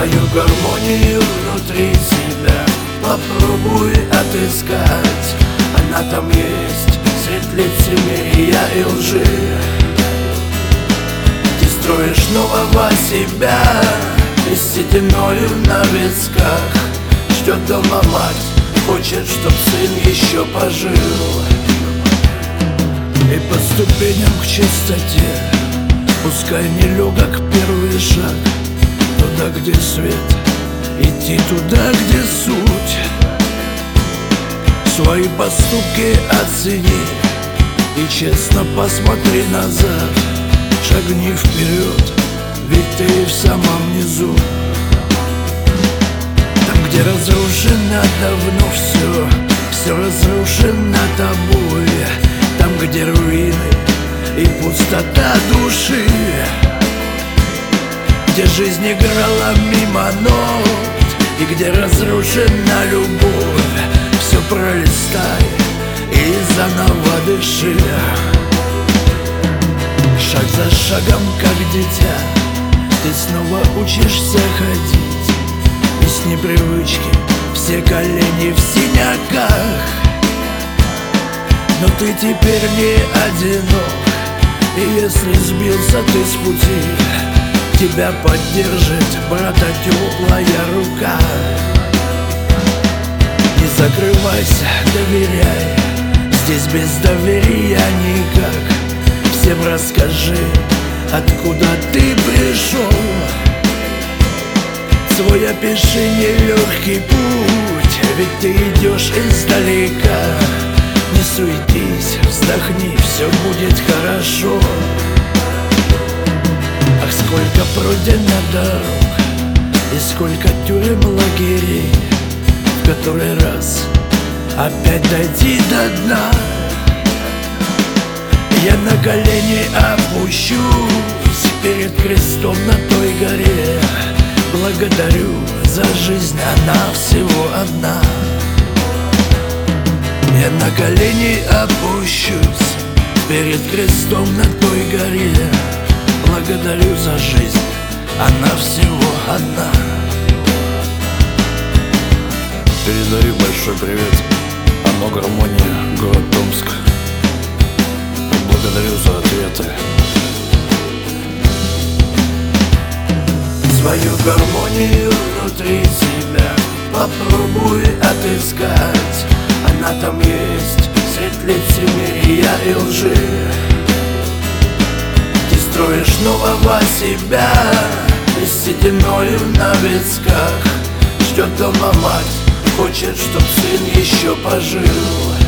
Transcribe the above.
Свою гармонию внутри себя попробуй отыскать. Она там есть средь лицемерия и лжи. Ты строишь нового себя и с сединою на висках. Ждет дома мать, хочет, чтоб сын еще пожил. И по ступеням к чистоте пускай нелегок первый шаг. Туда, где свет, идти туда, где суть. Свои поступки оцени и честно посмотри назад. Шагни вперед, ведь ты в самом низу. Там, где разрушено давно все разрушено тобой. Там, где руины и пустота души, где жизнь играла мимо нот и где разрушена любовь, все пролистай и заново дыши. Шаг за шагом, как дитя, ты снова учишься ходить. И с непривычки все колени в синяках. Но ты теперь не одинок, и если сбился ты с пути, тебя поддержит, брата, теплая рука. Не закрывайся, доверяй, здесь без доверия никак. Всем расскажи, откуда ты пришел. Свой опиши нелегкий путь, ведь ты идешь издалека. Не суетись, вздохни, все будет хорошо. Ах, сколько пройдено дорог и сколько тюрем, лагерей, в который раз опять дойти до дна. Я на колени опущусь перед крестом на той горе. Благодарю за жизнь, она всего одна. Я на колени опущусь перед крестом на той горе. Благодарю за жизнь, она всего одна. Передаю большой привет Оно Гармония, город Томск. Благодарю за ответы. Свою гармонию внутри себя попробуй отыскать. Она там есть средь лицемерия и лжи. Ты строишь нового себя и с сединою на висках. Ждет дома мать, хочет, чтоб сын еще пожил.